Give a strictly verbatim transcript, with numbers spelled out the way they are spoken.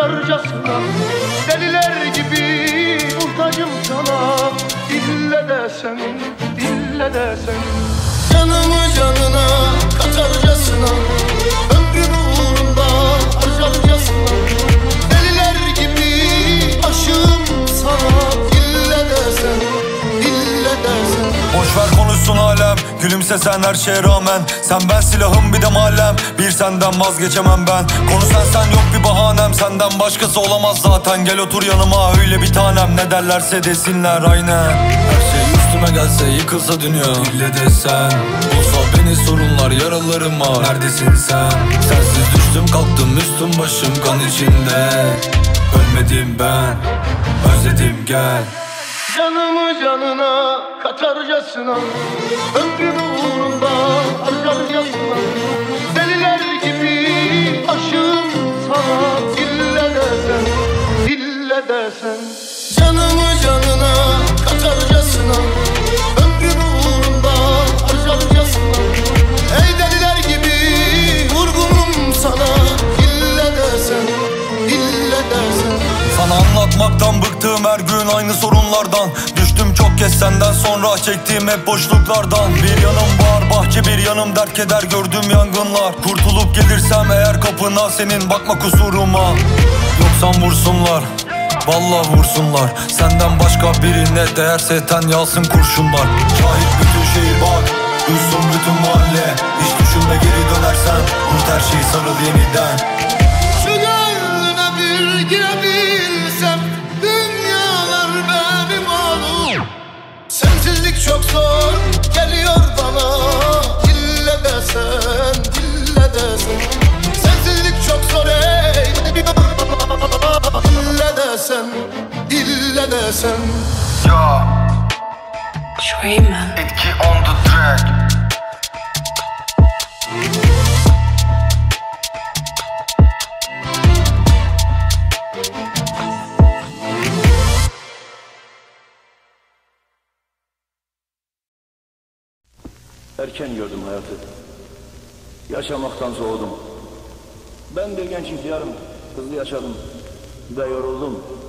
katarcasına. Deliler gibi muhtacım sana, ille desen, ille desen. Canımı canına katarcasına, ömrümü uğrunda harcarcasına. Deliler gibi aşığım sana, ille desen, ille desen. Boşver konuşsun alem, gülümsesen her şeye rağmen. Sen ben silahım bir de mahallem, bir senden vazgeçemem ben. Konu sen sen yok bir bahanem, senden başkası olamaz zaten. Gel otur yanıma öyle bir tanem, ne derlerse desinler aynen. Her şey üstüme gelse yıkılsa dünya, ille de sen. Bulsa beni sorunlar yaralarıma, neredesin sen? Sensiz düştüm kalktım üstüm başım kan içinde. Ölmedim ben, özledim gel. Canımı canına katarcasına, ömrümü uğrunda harcarcasına. Deliler gibi aşığım sana, ille desen, ille desen. Canımı canına katarcasına, ömrümü uğrunda harcarcasına. Ey deliler gibi vurgunum sana, ille desen, ille desen. Sana anlatmaktan bıktım her gün aynı sorunlardan. Düştüm çok kez senden sonra çektiğim hep boşluklardan. Bir yanım bağır bahçe bir yanım dert keder gördüğüm yangınlar. Kurtulup gelirsem eğer kapına senin bakma kusuruma. Yoksan vursunlar, vallahi vursunlar. Senden başka birine değerse ten yalsın kurşunlar. Şahit bütün şehir bak, duysun bütün mahalle. Hiç düşünme geri dönersen, unut her şeyi sarıl yeniden. Şu gönlüne bir girebilsem, dünyalar benim olur. Sensizlik çok zor geliyor bana, ille desen, ille desen. Sensizlik çok zor ey, ille desen, ille desen. Yo, Dreamer. etki on the track. Erken gördüm hayatı, yaşamaktan soğudum. Ben bir genç ihtiyarım, hızlı yaşadım ve yoruldum.